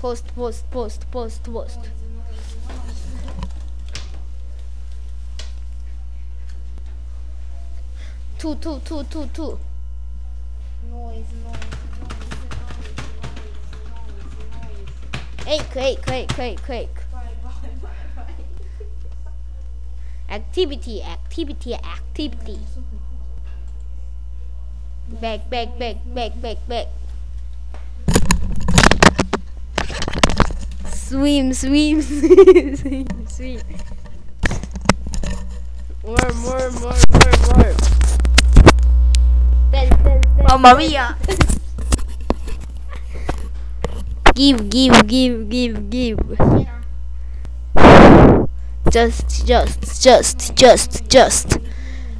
Post. Two. Quake. Activity. Back. Swim. More. Mamma mia! Give. Just.